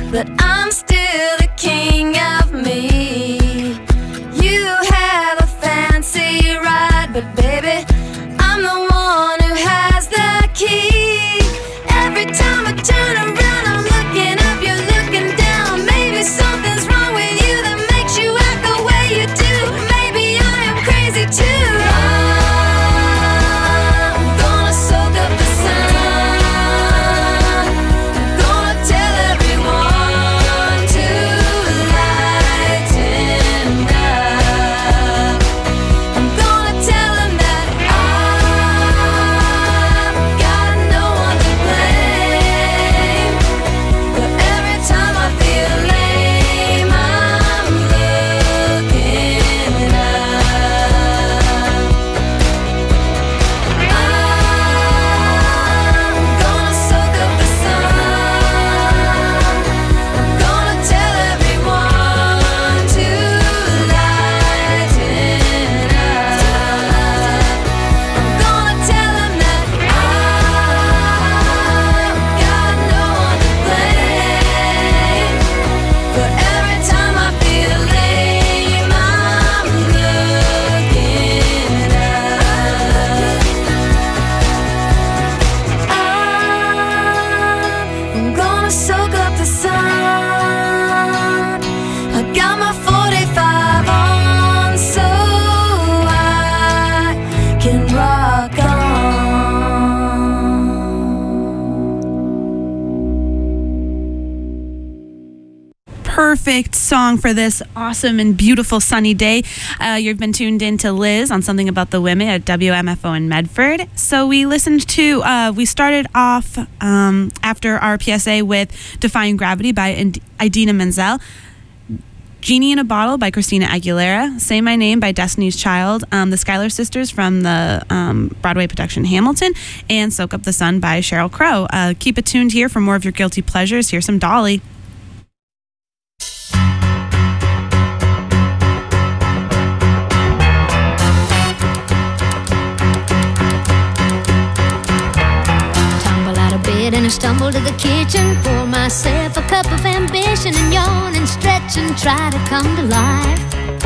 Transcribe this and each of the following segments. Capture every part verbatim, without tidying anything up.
but I'm still the king of me. You have a fancy ride, but baby, I'm the one who has the key. Every time I turn around, I'm looking up, you're looking down. Maybe something's wrong with you that makes you act the way you do. Maybe I am crazy too. I'm gonna soak up the sun. I'm gonna tell everyone to lighten up. I'm gonna tell them that I've got no one to blame. But every time I feel lame, I'm looking up. I'm gonna soak up the sun. I'm gonna tell everyone to lighten up. I'm gonna tell them that I've got no one to blame. But every time I feel lame, I'm looking up. I'm gonna soak up the sun. I got my forty-five on so I can rock on. Perfect song for this awesome and beautiful sunny day. Uh, you've been tuned in to Liz on Something About the Women at W M F O in Medford. So we listened to, uh, we started off um, after our P S A with Defying Gravity by Ind- Idina Menzel. Genie in a Bottle by Christina Aguilera, Say My Name by Destiny's Child, um, the Schuyler Sisters from the um, Broadway production Hamilton, and Soak Up the Sun by Sheryl Crow. Uh, keep it tuned here for more of your guilty pleasures. Here's some Dolly. Tumble out of bed and I stumble to the kitchen. Pour myself a cup of ambition and yawn and stretch and try to come to life.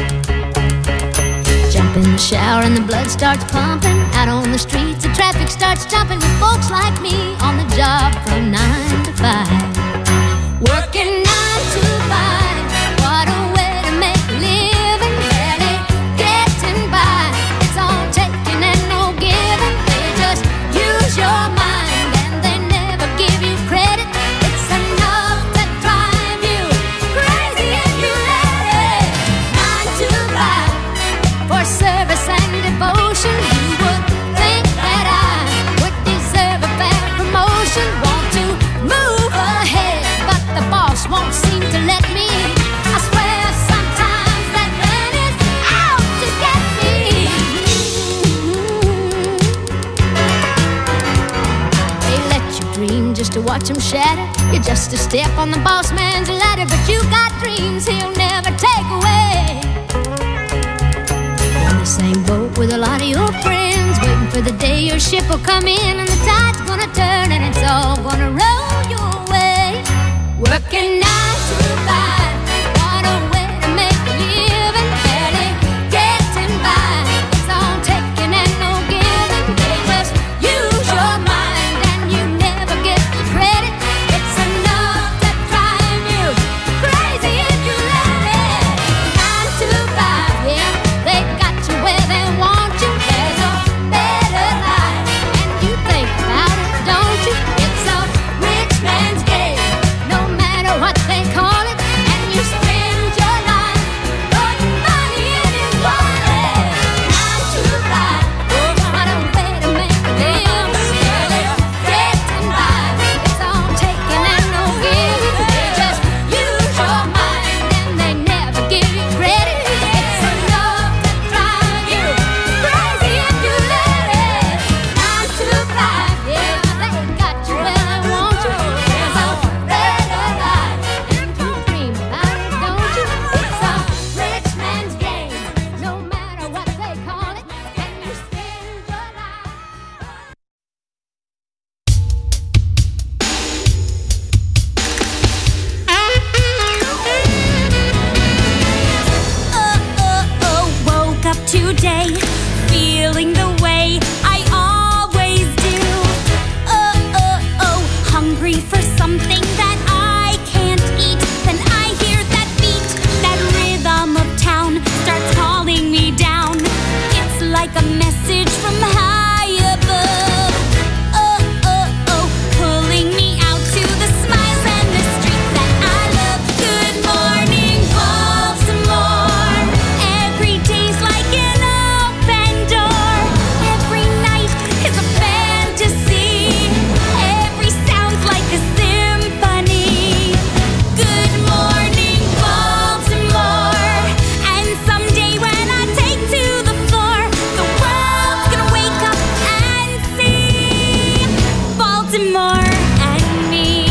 Jump in the shower and the blood starts pumping. Out on the streets the traffic starts jumping with folks like me on the job from nine to five. Working nine to five, what a way to make a living. Barely getting by, it's all taking and no giving. They just use your mind and they never give you credit. It's enough to drive you crazy if you let it. Nine to five, for service and devotion. You would think that I would deserve a fair promotion. Want to move ahead, but the boss won't seem to let me. I swear sometimes that man is out to get me. They let you dream just to watch him shatter. You're just a step on the boss man's ladder, but you got dreams he'll never take away. In the same boat with a lot of your friends, waiting for the day your ship will come in and the tide's gonna turn and it's all gonna roll your way. Working nine to five, what a way to make a living. Barely getting by, it's all taking and no giving. They just use your mind and you never get the credit. It's enough to drive you crazy if you let it. Nine to five, yeah, they got you where they want you. There's a better life, and you think about it, don't you? It's a rich man's game, no matter what they call it. And Baltimore and me.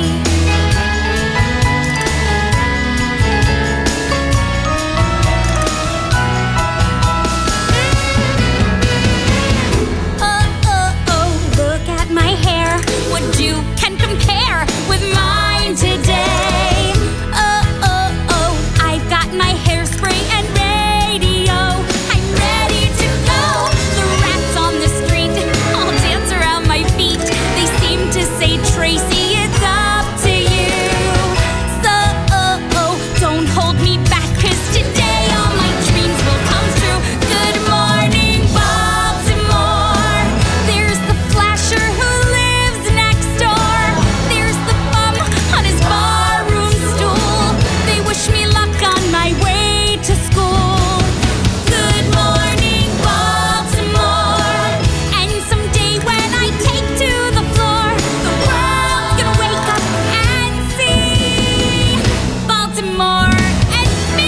Oh, oh, oh, look at my hair. What you can compare with mine today? Oh, oh, oh, I've got my hairspray and radio. I'm ready to go. The rats on the street all dance around my feet. They seem to say, Tracy, it's up to you. So, oh, oh, don't hold me back, 'cause today all my dreams will come true. Good morning, Baltimore. There's the flasher who lives next door. There's the bum on his barroom stool. They wish me luck on my way to school. Good morning, Baltimore. And someday when I take to the floor, the world's gonna wake up and see Baltimore and me.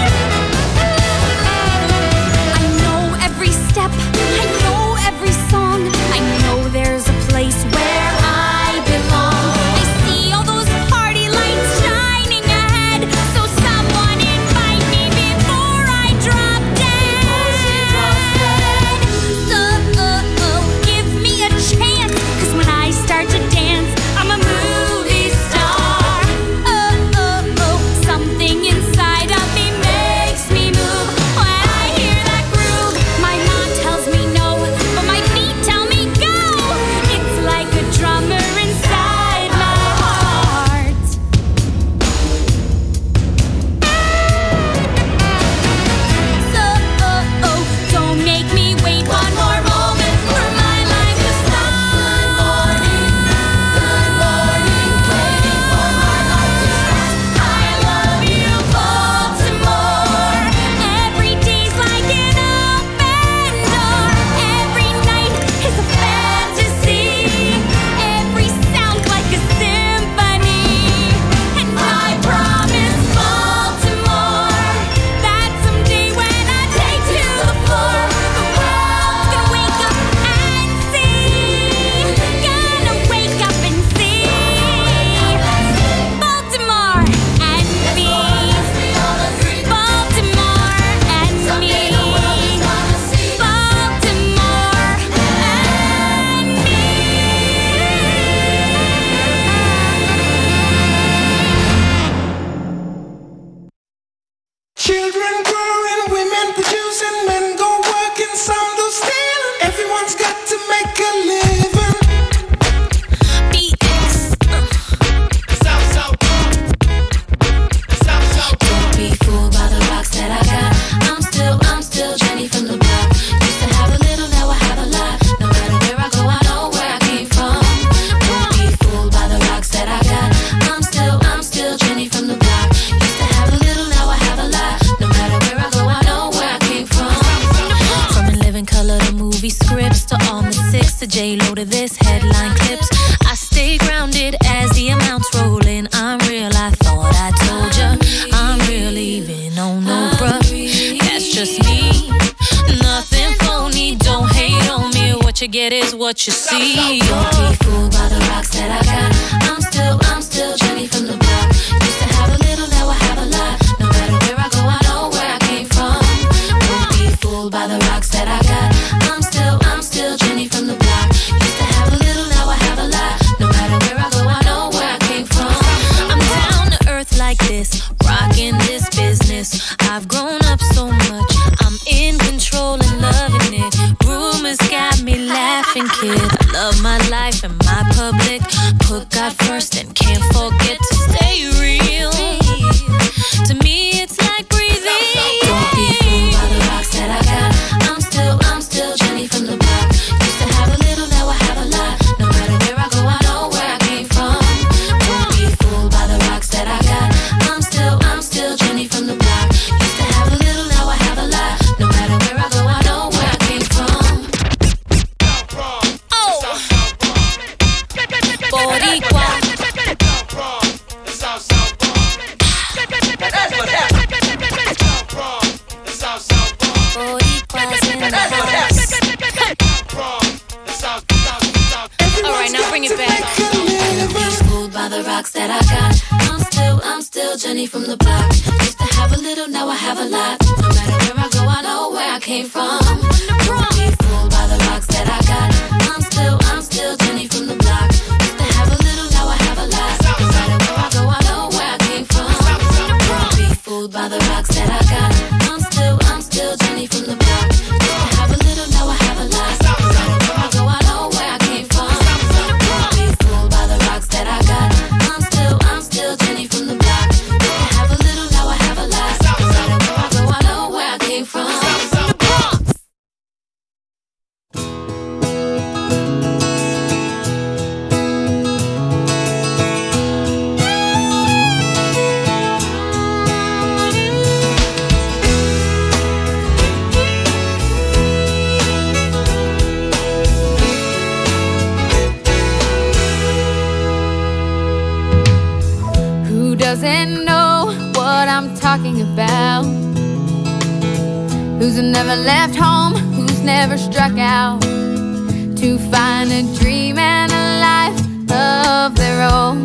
I know every step, I know every song. I know there's a place where I belong. I see all those party lights shining ahead, so someone invite me before I drop dead. So, oh, oh, give me a chance, 'cause when I start to dance, I'm a movie star. Oh, oh, oh, something inside of me makes me move. When I hear that groove, my mind tells me no, but my feet tell me go. It's like a drummer inside my heart. So, oh, oh, don't make me wait one more moment for my life to start. Good morning, good morning, waiting for my life to start. I love you, Baltimore. Every day's like an open door. Every night is a fantasy. Every sound like a symphony. And I promise, Baltimore, that someday when I take to the floor, the world's gonna wake up and see. Gonna wake up and see Baltimore and me. Baltimore and me. Baltimore and me. Children growing, women producing, men go working, some do stealing. Everyone's got to make a living. B S. Don't be fooled by the rocks that I got. I'm still, I'm still Jenny from the block. Used to have a little, now I have a lot. No matter where I go, I know where I came from. Don't be fooled by the rocks that I got. I'm still, I'm still Jenny from the block. Used to have a little, now I have a lot. No matter where I go, I know where I came from. From In Living Color to movie scripts to all the six to J-Lo to this headline clips. I stay grounded as the amounts roll in. I'm real, I thought I told ya. I'm real even on no bruh. That's just me. Nothing phony, don't hate on me. What you get is what you see. Don't be fooled by the rocks that I got. I'm still, I'm still Jenny from the block. Used to have a little, now I have a lot. No matter where I go, I know where I came from. Don't be fooled by the rocks that I got. I'm still, I'm still Jenny from the block. Used to have a little, now I have a lot. No matter where I go, I know where I came from. I'm down to earth like this, rocking this business. I've grown up so much, I'm in control and loving it. Rumors got me laughing, kid. I love my life and my public. Put God first and can't forget to stay real. To me, it's like breathing. Don't be fooled by the rocks that I got. I'm still, I'm still Jenny from the block. Used to have a little, now I have a lot. No matter where I go, I know where I came from. Don't be fooled by the rocks that I got. I'm still, I'm still Jenny from the block. Used to have a little, now I have a lot. No matter where I go, I know where I came from. Oh, Boricua. rocks that I got. I'm still, I'm still Jenny from the block. Used to have a little, now I have a lot. No matter where I go, I know where I came from. Don't be fooled by the rocks that I got. I'm still, I'm still Jenny from the block. Used to have a little, now I have a lot. No matter where I go, I know where I came from. Don't be fooled by the rocks that I got. I'm still, I'm still Jenny from the block. Used to have a little, now I have a lot. No matter where I go, I know where I came from. Don't be fooled by the rocks that I got. I'm still, I'm still Jenny from the block. Used to have a little, now I have a lot. No matter where I go, I know where I came from. Doesn't know what I'm talking about. Who's never left home, who's never struck out to find a dream and a life of their own.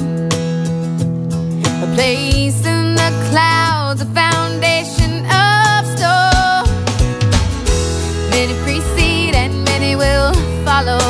A place in the clouds, a foundation of stone. Many precede and many will follow.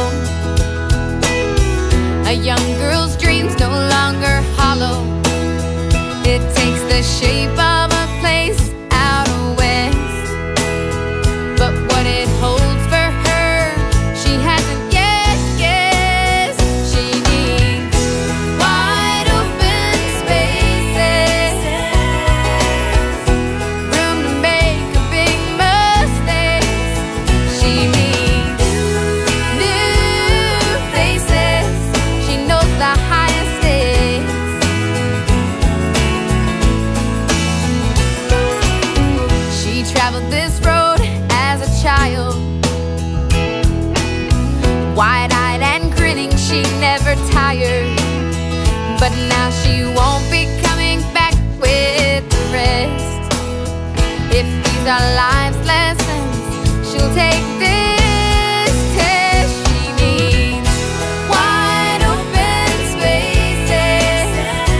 A young girl's dreams no longer hollow. It takes the shape of a place out west, but what it holds for her, she hasn't yet guessed. She needs wide open spaces, room to make a big mistakes. She needs new faces. She knows the highest stakes. Traveled this road as a child, wide-eyed and grinning, she never tired. But now she won't be coming back with the rest. If these are life's lessons, she'll take this test. She needs wide open spaces,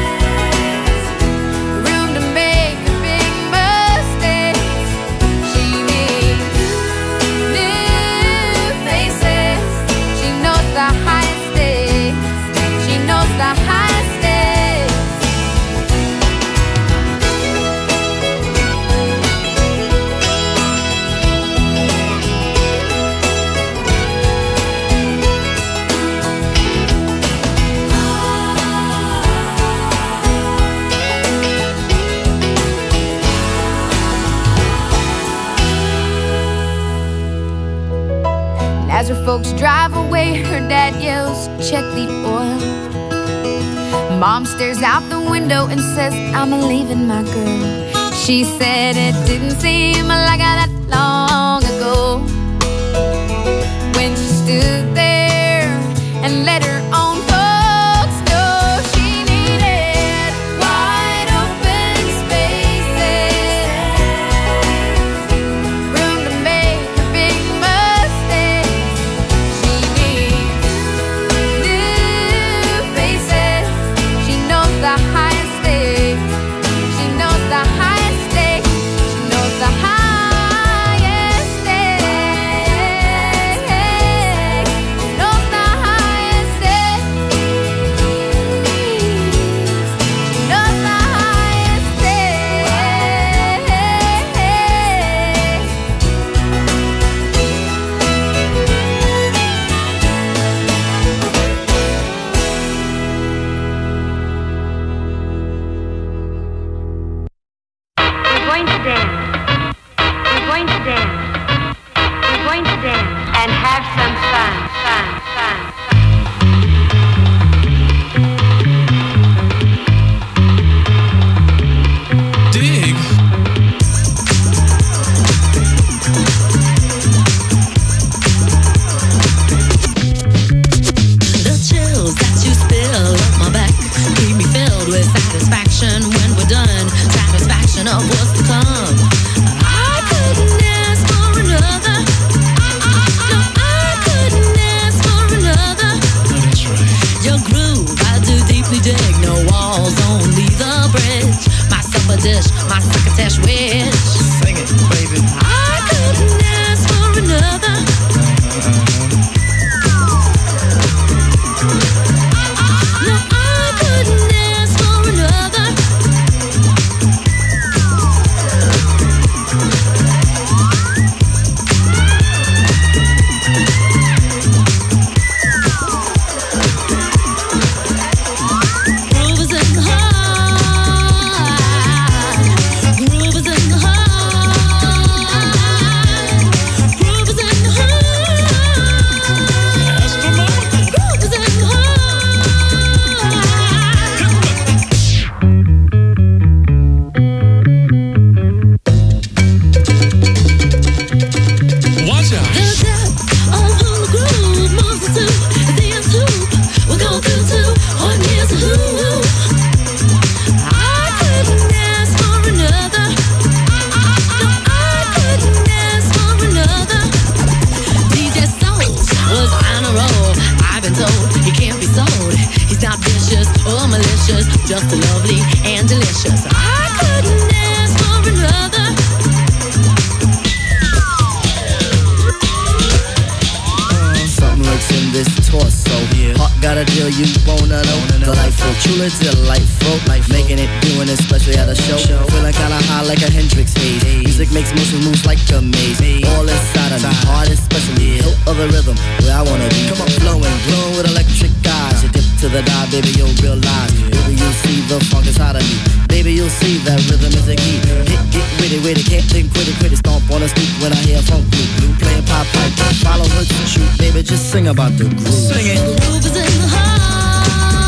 room to make a big mistake. She needs new faces. She knows the highest stakes. She knows the highest stakes. As her folks drive away, her dad yells, check the oil. Mom stares out the window and says, I'm leaving my girl. She said it didn't seem like that long ago, when she stood there and let her own folks know. She needed wide open spaces, room to make a big mistake. She needs new faces. She knows the highest stakes. She knows the highest stakes. She knows the highest stakes. he can't be sold. He's not vicious or malicious, just lovely and delicious. I couldn't ask for another. Something lurks in this torso. Yeah. Heart got a deal you wanna know. Delightful, truly delightful. Life making it, doing it, especially at a show. show. Feeling kinda high like a Hendrix haze. Hey. Music makes motion moves like a maze. Hey. All inside of me, heart especially. Hilt of the rhythm, where I wanna be. Come on, flowing, glowing with electric eyes. You dip to the dive, baby, you'll realize. Yeah. Baby, you'll see the funk inside of me. Baby, you'll see that rhythm is a key. Get, get witty, witty, can't think, quit it, quit it. Stomp on the stoop when I hear funk blue. Blue playing pop pipe, follow her to shoot. Baby, just sing about the groove. Sing it. The groove is in the heart.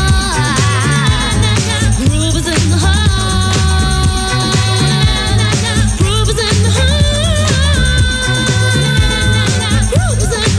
The groove is in the heart. Groove is in the heart. Groove is in the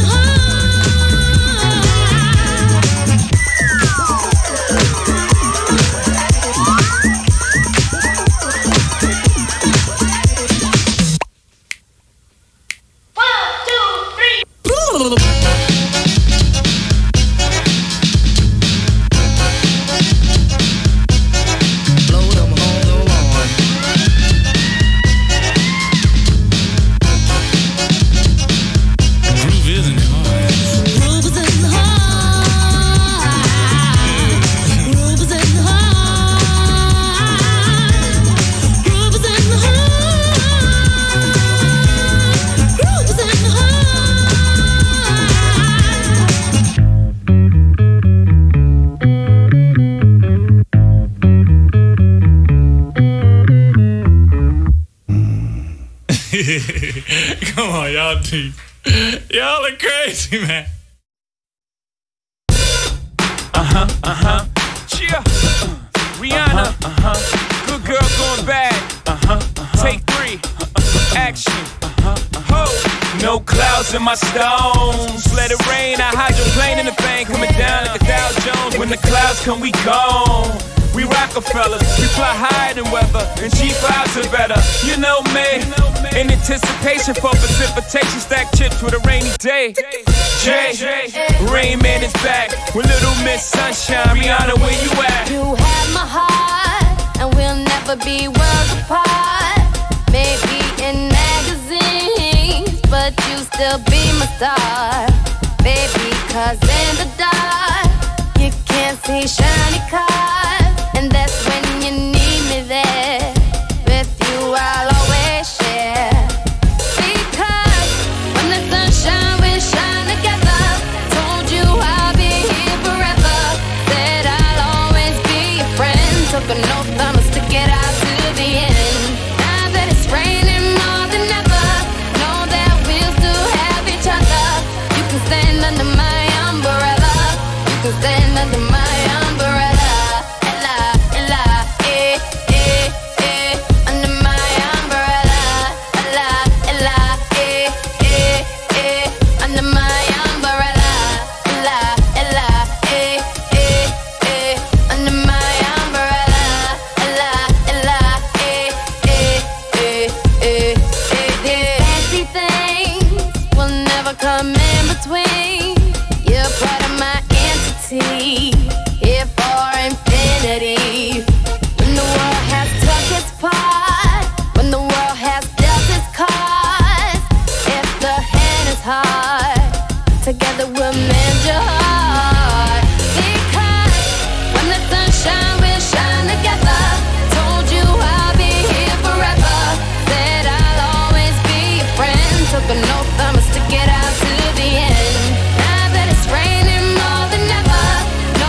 Come on, y'all deep. Y'all are crazy, man. Uh-huh, uh-huh. Yeah. Uh, Rihanna. Uh-huh, uh-huh. Good girl going bad. Uh-huh, uh-huh. Take three. Uh-huh. Action. Uh-huh, uh-huh. Ho. No clouds in my stones. Let it rain. I hydroplane in the thing. Coming down like a Dow Jones. When the clouds come, we gone. We Rockefellers, we fly higher than weather, and G fives are better. You know me, in anticipation for precipitation, stack chips with a rainy day. Jay, Rain Man is back with Little Miss Sunshine. Rihanna, where you at? You have my heart, and we'll never be worlds apart. Maybe in magazines, but you still be my star. Baby, cause in the dark, you can't see shiny cars. And that's when you need me there. With you I'll always share. Because when the sunshine will shine together. Told you I'll be here forever. Said I'll always be your friend. Took an oath I'ma stick it out to the end. Now that it's raining more than ever, know that we'll still have each other. You can stand under my umbrella. You can stand under my umbrella. Together we'll mend your heart. Because when the sunshine will shine together. Told you I'll be here forever. Said I'll always be your friend. Took an oath I'ma stick it out to the end. Now that it's raining more than ever,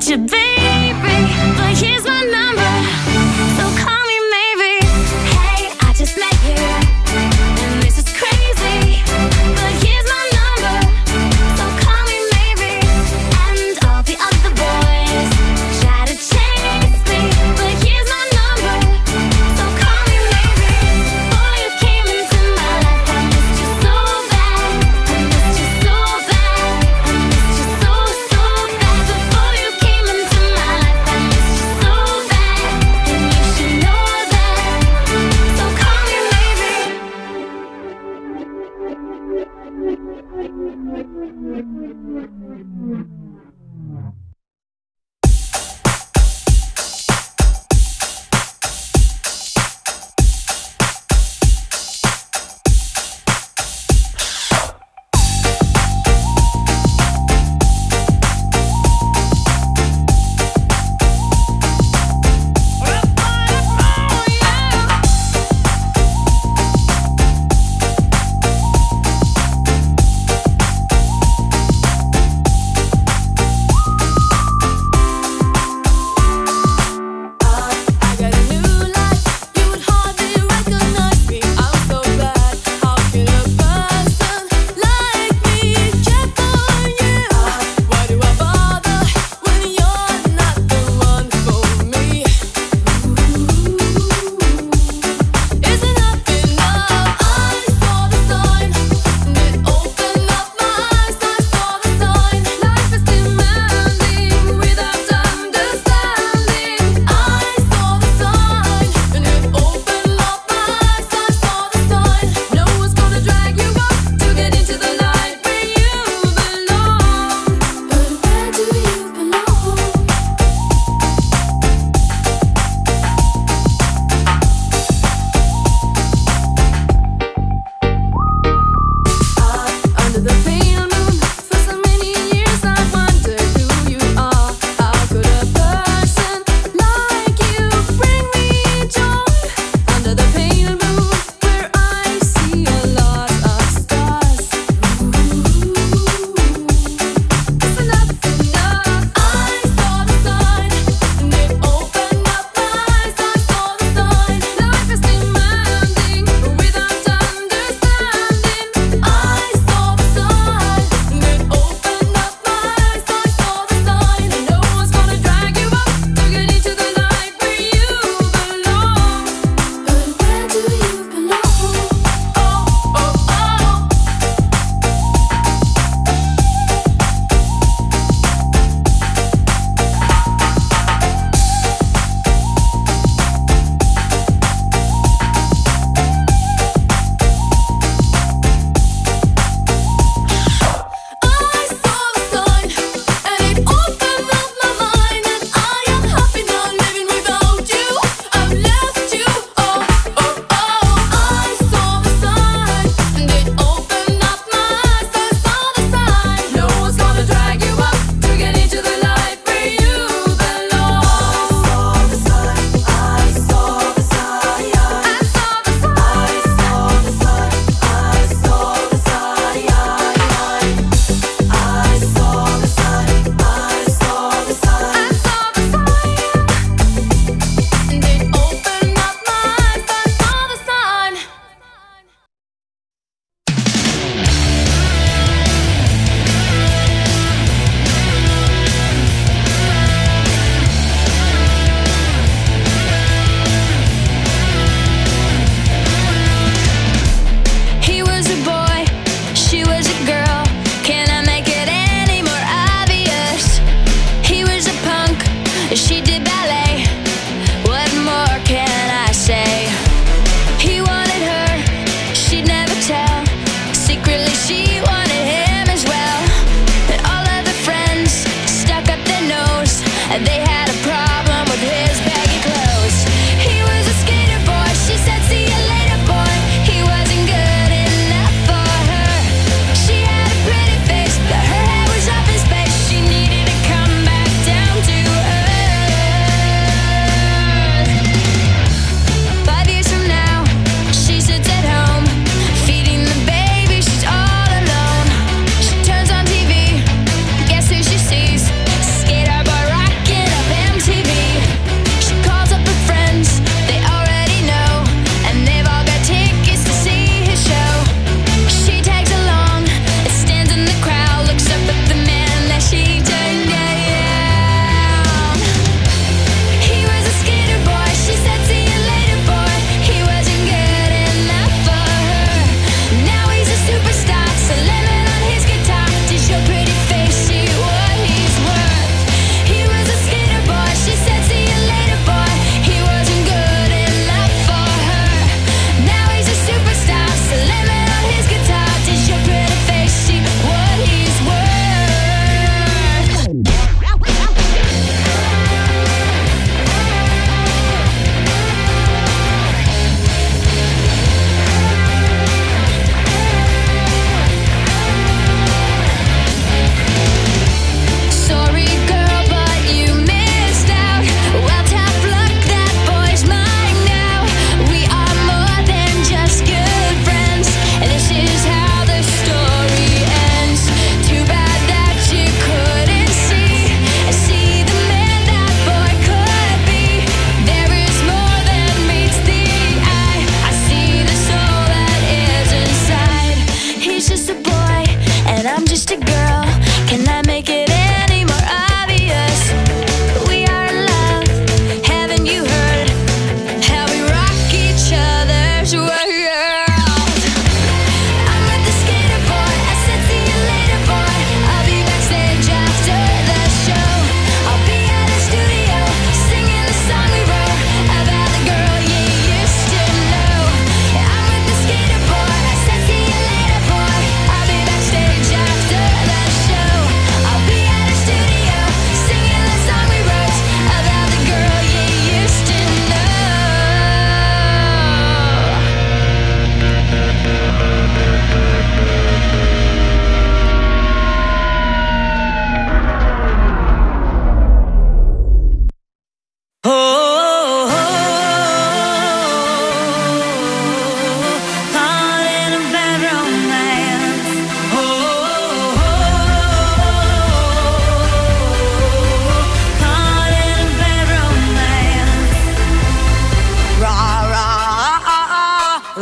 you, baby, but here's my number, so call me maybe. Hey, I just met you, and this is crazy, but here's my number, so call me maybe. And all the other boys try to chase me, but here's my number, so call me maybe. Before you came into my life, I missed you so bad, I missed you so bad, I missed you so, so bad. Before you came into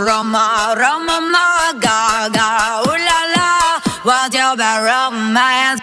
Roma, Roma, ma, ga, ga, ooh la la. What's your bad romance?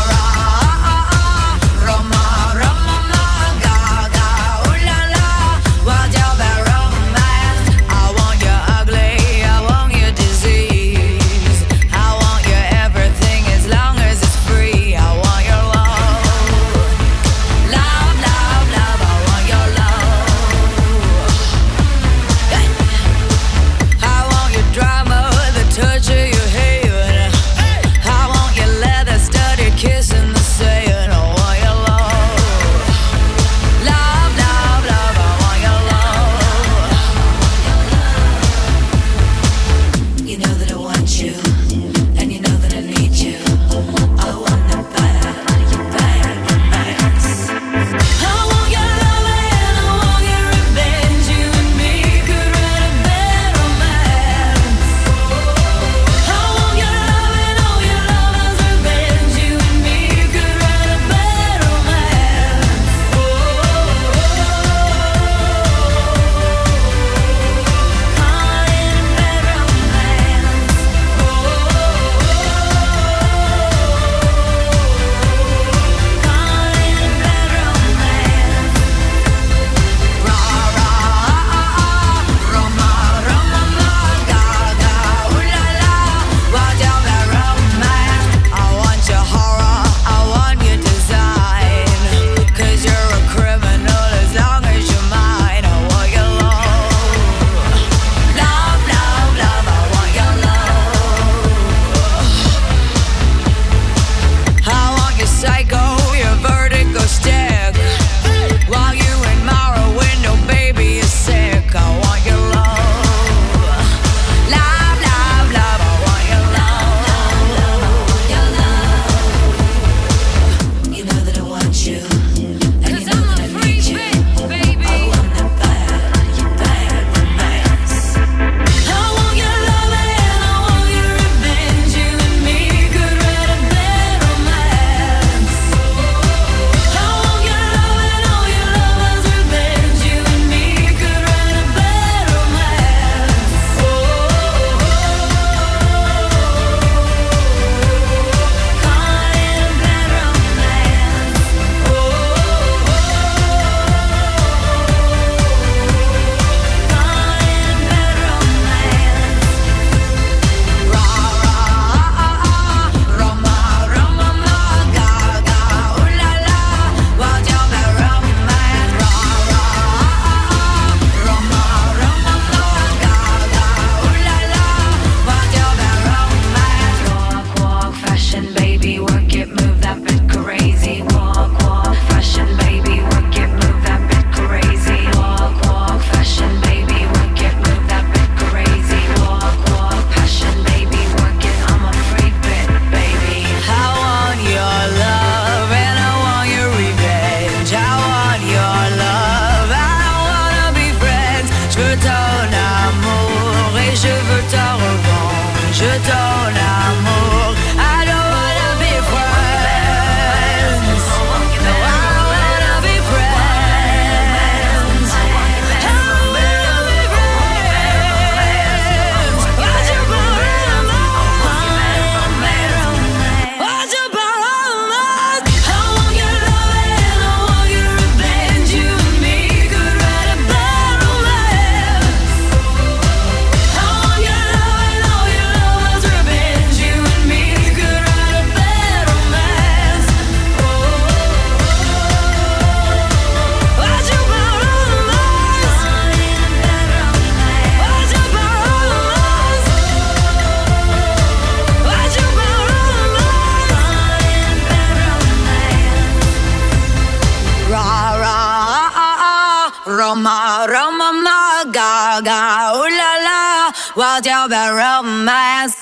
Roma, Roma, ma, ga, ga, ooh la la, what's your bad romance?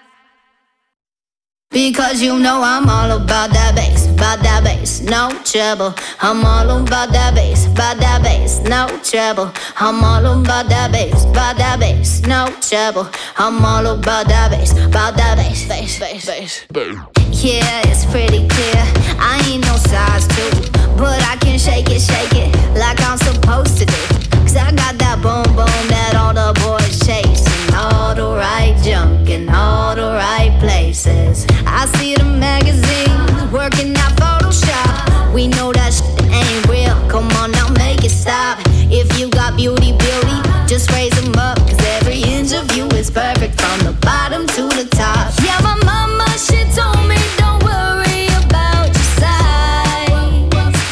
Because you know I'm all about that bass, about that bass, no trouble. I'm all about that bass, about that bass, no trouble. I'm all about that bass, about that bass, no trouble. I'm all about that bass, about that bass, bass, bass, bass. Yeah, it's pretty clear, I ain't no size two, but I can shake it, shake it like I'm supposed to do. Cause I got that boom boom that all the boys chase. my beauty, beauty. Just raise them up, cause every inch of you is perfect from the bottom to the top. Yeah, my mama, she told me don't worry about your size.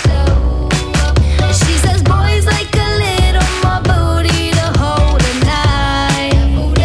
She says boys like a little more booty to hold at night.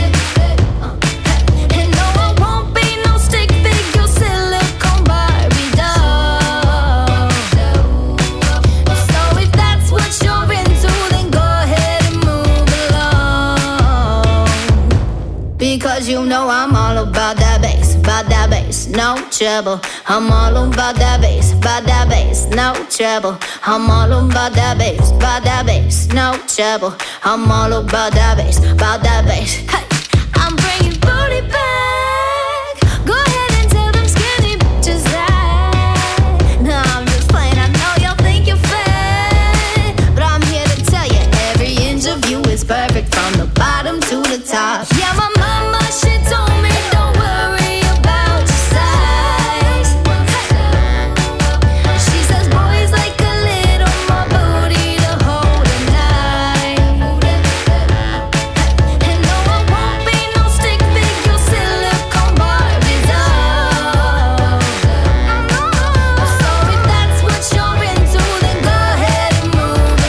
And no, I won't be no stick figure silicone Barbie doll. So if that's what you're into, then go ahead and move along. Because you know I'm all about that bass, about that bass, no trouble. I'm all about that bass, about that bass, no trouble. I'm all about that bass, about that bass, no trouble. I'm all about that bass, about that bass. Hey, I'm bringing booty back. Go ahead and tell them skinny bitches that. No, I'm just playing. I know y'all think you're fat, but I'm here to tell you every inch of you is perfect from the bottom to the top. Yeah, my mama, she told me don't worry about your size. She says boys like a little more booty to hold at night. And no, I won't be no stick figure silicone Barbie doll. So if that's what you're into, then go ahead and move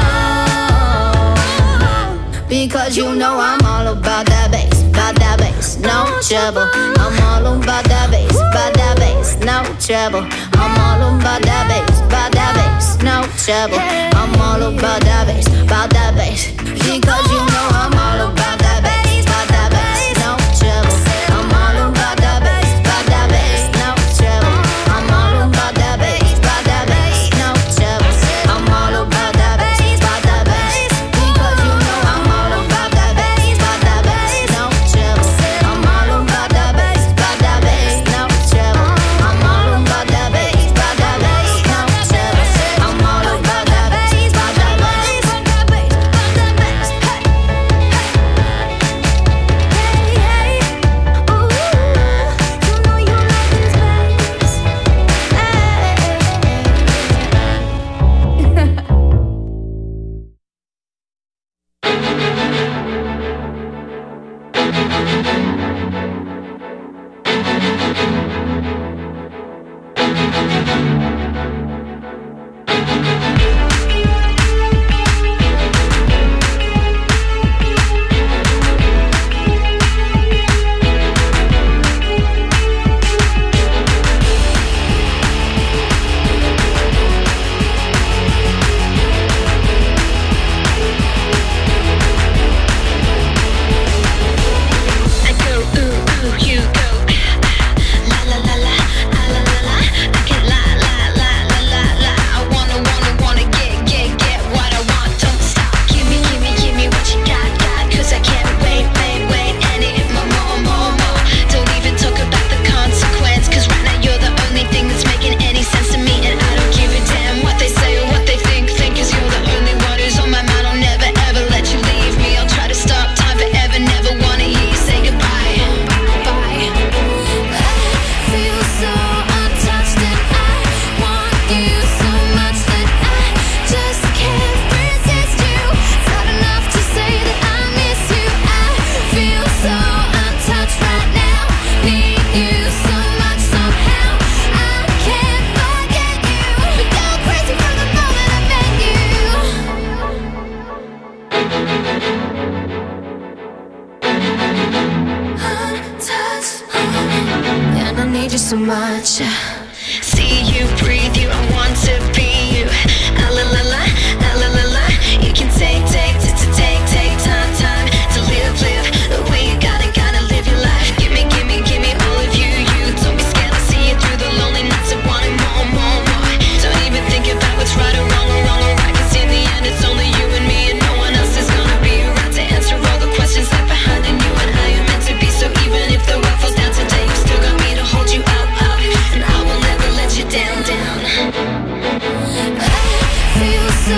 along. Because you know I'm all about that bass, about that bass, no trouble. I'm all about that bass, about that bass, no trouble. I'm all about that bass, about that bass, no trouble. I'm all about that bass, about that bass. Because you know I'm all about that bass, about that bass, no trouble. I'm all about that bass, about that bass, no trouble. I'm all about that bass, about that bass, no trouble. I'm all about that bass, about that bass. Because you know I'm all about that bass, about that bass, no trouble. I'm all about that bass, about that bass, no trouble. I'm all about that bass, about that bass, no trouble. I'm all about that bass, about that bass, about that bass, about that bass. Hey, hey, hey, ooh, you know you love this bass. I go ooh ooh, you go la la la la, ah, la la la. I can la la la la la la. I wanna wanna wanna get get get what I want. Don't stop. Give me give me give me what you got got. 'Cause I can't wait wait wait any more more more more. Don't even talk about the consequence. 'Cause right now you're the only thing that's making any sense to me, and I don't give a damn what they say or what they think. Think 'cause you're the only one who's on my mind. I'll never ever let you leave me. I'll try to stop time forever. Never wanna hear you say goodbye. Bye. I feel so untouched and I want you so much that I just can't resist you. It's not enough to say that I miss you. I feel so untouched right now. Need you so much somehow. I can't forget you. But go crazy from the moment I met you. Untouched, and I need you so much. See you, breathe you, I want to be you. Ah, la la la, ah, la la la. You can take, take, t- t- take, take time, time to live, live the way you gotta, gotta live your life. Give me, give me, give me all of you, you. Don't be scared to see it through the lonely nights of wanting more, more, more. Don't even think about what's right or wrong or wrong or right. 'Cause in the end, it's only you and me, and no one else is gonna be around to answer all the questions left behind. And you and I are meant to be, so even if the world falls down today, you still got me to hold you up, up. And I will never let you down, down. I feel so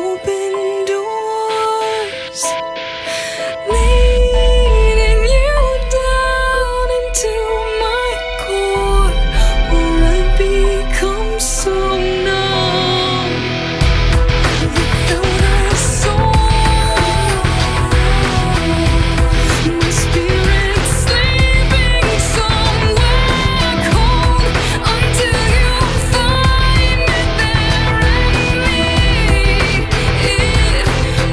open doors, leading you down into my core, where I become so numb without a soul. My spirit sleeping somewhere cold until you find me there and lead it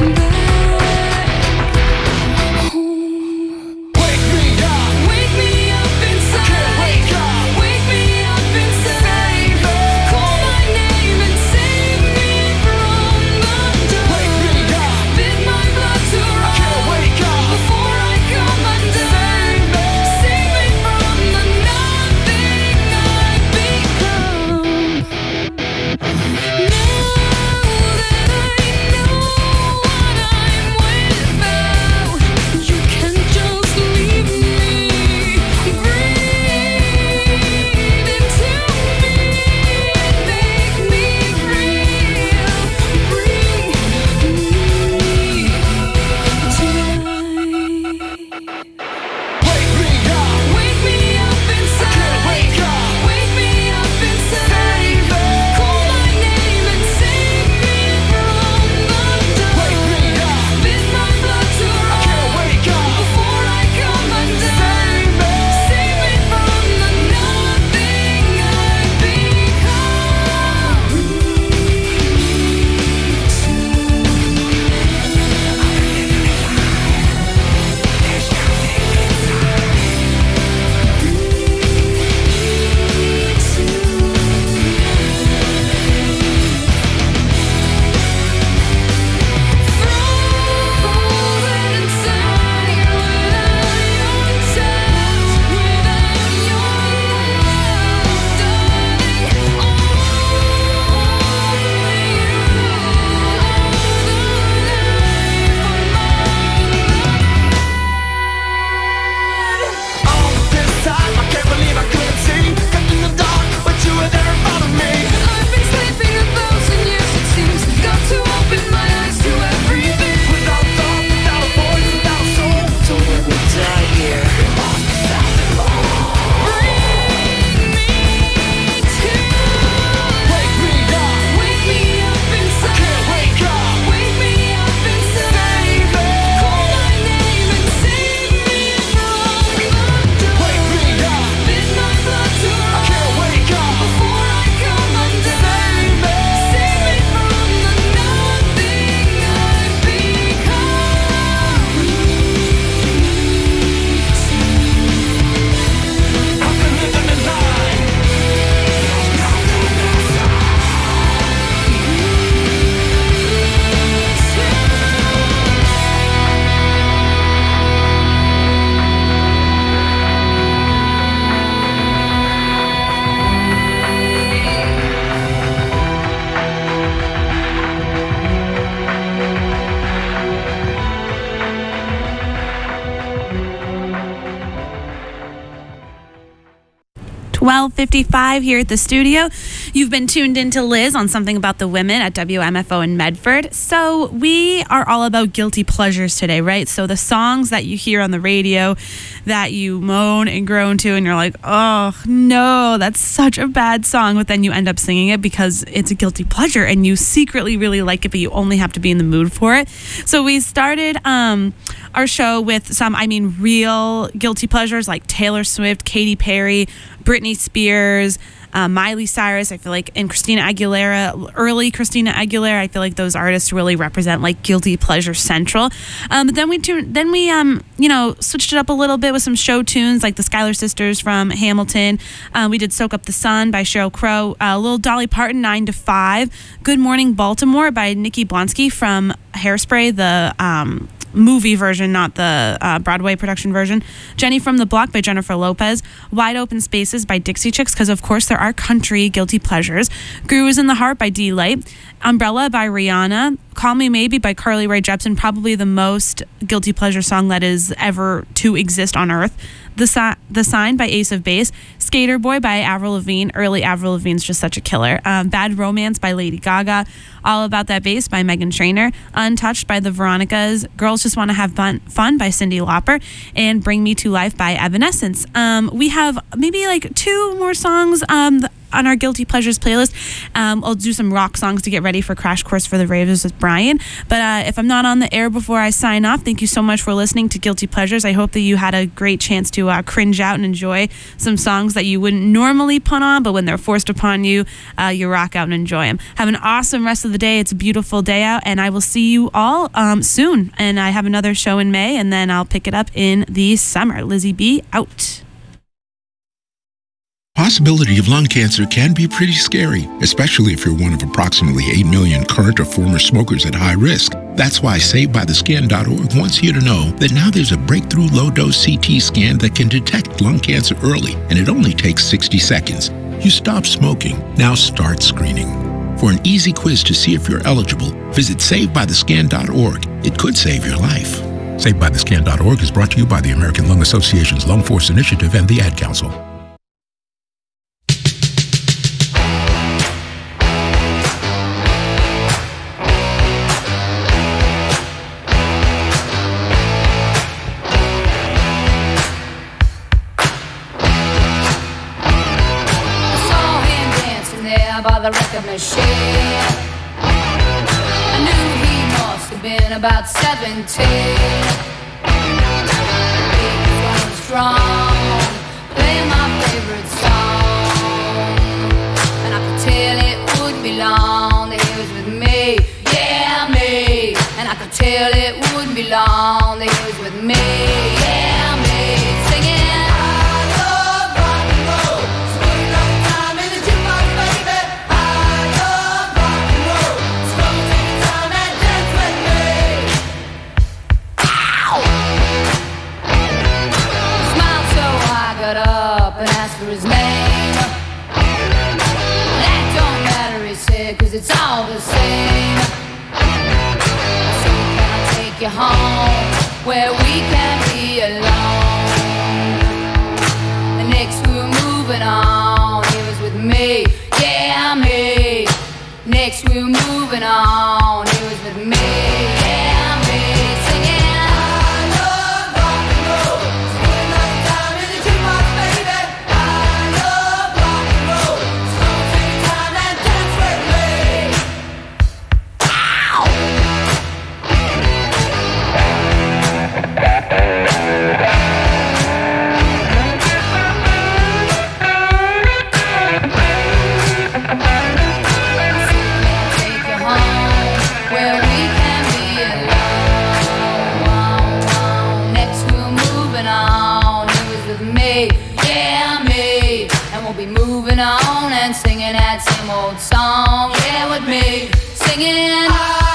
back home. Wake me up. Wake me up inside. Wake up. Wake me up inside. Call my name and save me from the dark. Wake me up. Bid my blood to run Wake up. before I come undone. Save me from the nothing I've become. Now that I know what I'm without, you can just leave me. Breathe into me, make me real. Bring me tonight. Wake me up. Wake me up inside. Wake up. Wake me up inside. Call my name and save me from the dark. Wake me up. Bid my blood to run Wake up. before I come undone. Save me from the nothing I've frozen inside without your touch, without your love, darling. Only you are the life of mine. All this time, I can't believe I couldn't see. Kept in the dark, but you were there in front of me. I've been sleeping a thousand years, it seems. Got to open my eyes to everything. Without thought, without a voice, without a soul. So when we die here, Bring me to wake me up. wake me up inside. Wake up. Wake me up inside. Call my name and save me from the dark. Wake me up. Bid my blood to run Wake up. before I come undone. Save me from the nothing I've I've been living a lie. twelve fifty-five here at the studio. You've been tuned into Liz on Something About the Women at W M F O in Medford. So we are all about guilty pleasures today, right? So the songs that you hear on the radio that you moan and groan to and you're like, oh no, that's such a bad song, but then you end up singing it because it's a guilty pleasure and you secretly really like it, but you only have to be in the mood for it. So we started um, our show with some, I mean, real guilty pleasures like Taylor Swift, Katy Perry, Britney Spears, uh, Miley Cyrus, I feel like, and Christina Aguilera, early Christina Aguilera. I feel like those artists really represent like guilty pleasure central. Um, but then we tuned, then we um, you know, switched it up a little bit with some show tunes like the Schuyler Sisters from Hamilton. Uh, we did "Soak Up the Sun" by Sheryl Crow, uh, Little Dolly Parton, "Nine to Five," "Good Morning Baltimore" by Nikki Blonsky from Hairspray, the um, movie version, not the uh, Broadway production version. "Jenny from the Block" by Jennifer Lopez. "Wide Open Spaces" by Dixie Chicks, because of course there are country guilty pleasures. "Grooves in the Heart" by D-Light. "Umbrella" by Rihanna. Call Me Maybe by Carly Rae Jepsen, probably the most guilty pleasure song that is ever to exist on earth. The, Si- the Sign by Ace of Base, Skater Boy by Avril Lavigne. Early Avril Lavigne's just such a killer. Um, Bad Romance by Lady Gaga, All About That Bass by Meghan Trainor, Untouched by the Veronicas, Girls Just Want to Have Fun, Fun by Cyndi Lauper, and Bring Me to Life by Evanescence. Um, we have maybe like two more songs um, on our Guilty Pleasures playlist. Um, I'll do some rock songs to get ready for Crash Course for the Ravers with Brian. But uh, if I'm not on the air before I sign off, thank you so much for listening to Guilty Pleasures. I hope that you had a great chance to uh, cringe out and enjoy some songs that you wouldn't normally put on, but when they're forced upon you, uh, you rock out and enjoy them. Have an awesome rest of the day. It's a beautiful day out, and I will see you all um, soon. And I have another show in May, and then I'll pick it up in the summer. Lizzie B, out. Possibility of lung cancer can be pretty scary, especially if you're one of approximately eight million current or former smokers at high risk. That's why Saved By The Skin dot org wants you to know that now there's a breakthrough low-dose C T scan that can detect lung cancer early, and it only takes sixty seconds. You stop smoking, now start screening. For an easy quiz to see if you're eligible, visit Saved By The Skin dot org. It could save your life. Saved By The Skin dot org is brought to you by the American Lung Association's Lung Force Initiative and the Ad Council. By the record machine, I knew he must have been about seventeen. He was running strong, playing my favorite song, and I could tell it wouldn't be long that he was with me, yeah me. And I could tell it wouldn't be long that he was with me, yeah me, singing. And asked for his name. That don't matter, he said, cause it's all the same. So can I take you home where we can be alone? And next we were moving on. He was with me, yeah me. Next we were moving on. He was with me, yeah me. Singing. On and singing that same old song, yeah, with me, singing.